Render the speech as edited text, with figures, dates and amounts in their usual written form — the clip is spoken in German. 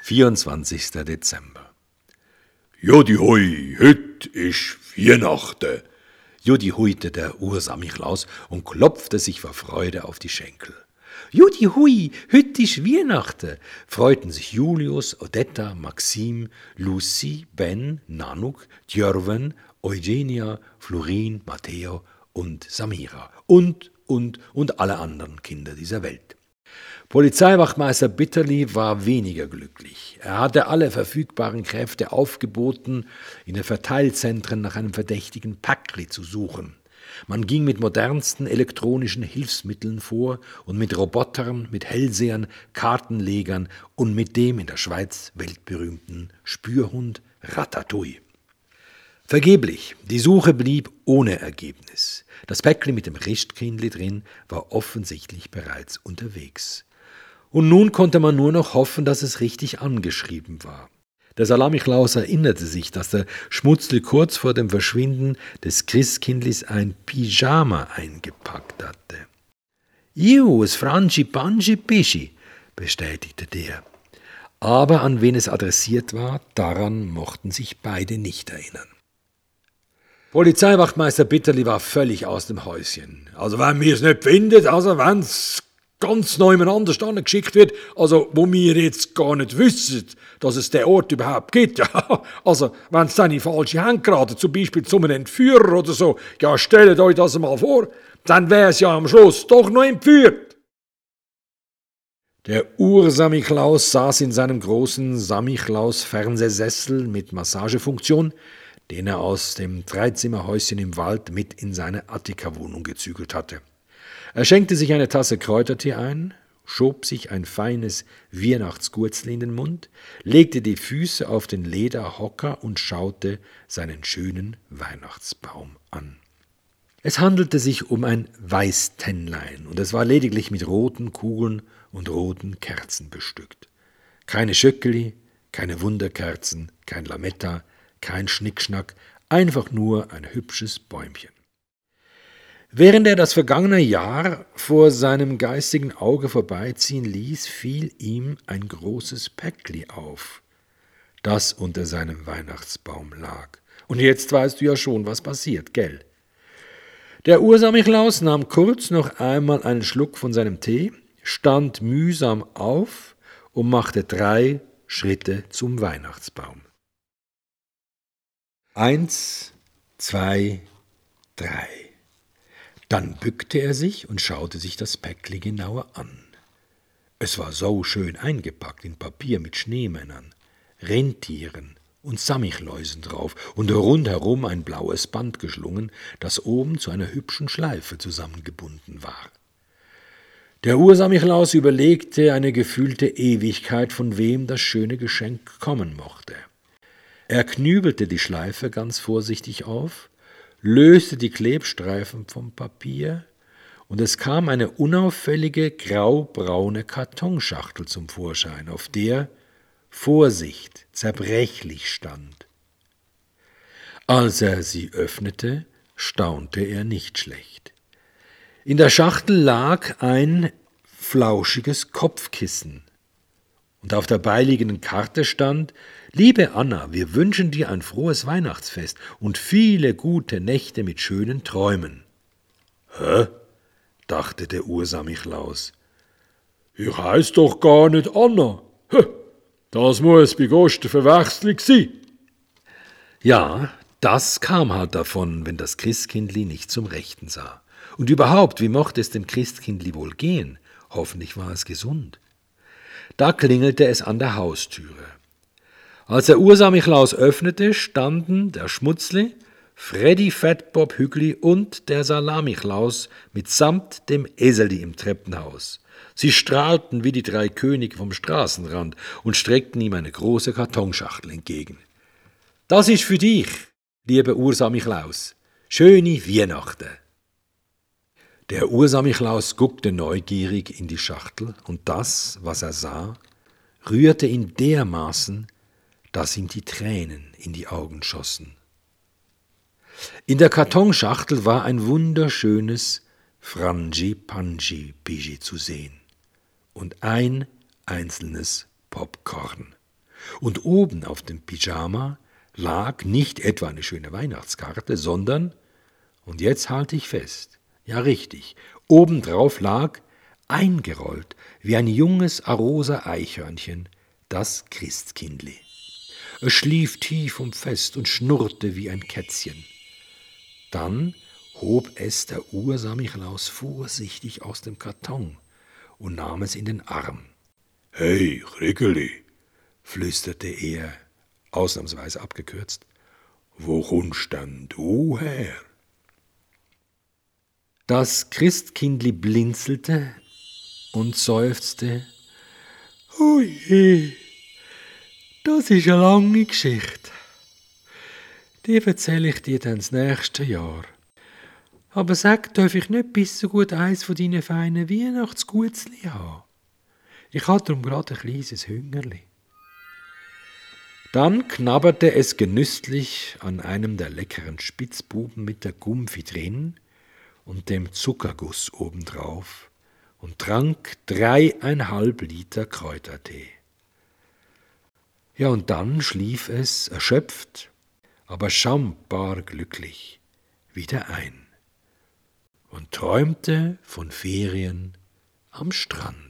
24. Dezember. Jodi hui, hüt isch Weihnachten. Jodi huite der Ursamichlaus und klopfte sich vor Freude auf die Schenkel. Jodi hui, hüt isch Weihnachten, freuten sich Julius, Odetta, Maxim, Lucy, Ben, Nanuk, Djörven, Eugenia, Florin, Matteo und Samira und alle anderen Kinder dieser Welt. Polizeiwachtmeister Bitterli war weniger glücklich. Er hatte alle verfügbaren Kräfte aufgeboten, in den Verteilzentren nach einem verdächtigen Päckli zu suchen. Man ging mit modernsten elektronischen Hilfsmitteln vor und mit Robotern, mit Hellsehern, Kartenlegern und mit dem in der Schweiz weltberühmten Spürhund Ratatouille. Vergeblich, die Suche blieb ohne Ergebnis. Das Päckli mit dem Christkindli drin war offensichtlich bereits unterwegs. Und nun konnte man nur noch hoffen, dass es richtig angeschrieben war. Der Salamiklaus erinnerte sich, dass der Schmutzli kurz vor dem Verschwinden des Christkindlis ein Pyjama eingepackt hatte. »Jus, Franchi, Panchi, Pischi«, bestätigte der. Aber an wen es adressiert war, daran mochten sich beide nicht erinnern. Polizeiwachtmeister Bitterli war völlig aus dem Häuschen. Also wenn wir es nicht findet, also wenn es ganz neu miteinander geschickt wird, also wo wir jetzt gar nicht wissen, dass es den Ort überhaupt gibt, ja, also wenn es dann in falsche Hände geraten, zum Beispiel zu einem Entführer oder so, ja, stellt euch das mal vor, dann wäre es ja am Schluss doch noch entführt. Der Ursamichlaus saß in seinem großen Samichlaus-Fernsehsessel mit Massagefunktion, den er aus dem Dreizimmerhäuschen im Wald mit in seine Attika-Wohnung gezügelt hatte. Er schenkte sich eine Tasse Kräutertee ein, schob sich ein feines Weihnachtsgurzli in den Mund, legte die Füße auf den Lederhocker und schaute seinen schönen Weihnachtsbaum an. Es handelte sich um ein Weißtännlein und es war lediglich mit roten Kugeln und roten Kerzen bestückt. Keine Schöckeli, keine Wunderkerzen, kein Lametta, kein Schnickschnack, einfach nur ein hübsches Bäumchen. Während er das vergangene Jahr vor seinem geistigen Auge vorbeiziehen ließ, fiel ihm ein großes Päckli auf, das unter seinem Weihnachtsbaum lag. Und jetzt weißt du ja schon, was passiert, gell? Der Ursamichlaus nahm kurz noch einmal einen Schluck von seinem Tee, stand mühsam auf und machte 3 Schritte zum Weihnachtsbaum. 1, 2, 3. Dann bückte er sich und schaute sich das Päckli genauer an. Es war so schön eingepackt in Papier mit Schneemännern, Rentieren und Samichlaisen drauf und rundherum ein blaues Band geschlungen, das oben zu einer hübschen Schleife zusammengebunden war. Der Ursamichlaus überlegte eine gefühlte Ewigkeit, von wem das schöne Geschenk kommen mochte. Er knübelte die Schleife ganz vorsichtig auf, löste die Klebstreifen vom Papier und es kam eine unauffällige graubraune Kartonschachtel zum Vorschein, auf der Vorsicht zerbrechlich stand. Als er sie öffnete, staunte er nicht schlecht. In der Schachtel lag ein flauschiges Kopfkissen und auf der beiliegenden Karte stand: »Liebe Anna, wir wünschen dir ein frohes Weihnachtsfest und viele gute Nächte mit schönen Träumen.« »Hä?«, dachte der Ursamichlaus. »Ich heiß doch gar nicht Anna. Das muss bei Gott eine Verwechslung sein.« Ja, das kam halt davon, wenn das Christkindli nicht zum Rechten sah. Und überhaupt, wie mochte es dem Christkindli wohl gehen? Hoffentlich war es gesund. Da klingelte es an der Haustüre. Als der Ursamichlaus öffnete, standen der Schmutzli, Freddy Fettbob Hügli und der Salamiklaus mitsamt dem Eseli im Treppenhaus. Sie strahlten wie die 3 Könige vom Straßenrand und streckten ihm eine große Kartonschachtel entgegen. »Das ist für dich, lieber Ursamichlaus. Schöne Weihnachten.« Der Ursamichlaus guckte neugierig in die Schachtel und das, was er sah, rührte ihn dermaßen, dass ihm die Tränen in die Augen schossen. In der Kartonschachtel war ein wunderschönes Frangipangi-Pischi zu sehen und ein einzelnes Popcorn. Und oben auf dem Pyjama lag nicht etwa eine schöne Weihnachtskarte, sondern, und jetzt halte ich fest, ja richtig, obendrauf lag, eingerollt wie ein junges arosa Eichhörnchen, das Christkindli. Es schlief tief und fest und schnurrte wie ein Kätzchen. Dann hob es der Ursamichlaus vorsichtig aus dem Karton und nahm es in den Arm. »Hey, Chrickeli«, flüsterte er, ausnahmsweise abgekürzt, »wo kommst denn du her?« Das Christkindli blinzelte und seufzte, »Oh je, das ist eine lange Geschichte. Die erzähle ich dir dann das nächste Jahr. Aber sag, darf ich nicht bis so gut eins von deinen feinen Weihnachtsgutzli haben? Ich habe darum gerade ein kleines Hüngerli.« Dann knabberte es genüsslich an einem der leckeren Spitzbuben mit der Gumpfi drin und dem Zuckerguss obendrauf und trank 3,5 Liter Kräutertee. Ja, und dann schlief es erschöpft, aber schambar glücklich wieder ein und träumte von Ferien am Strand.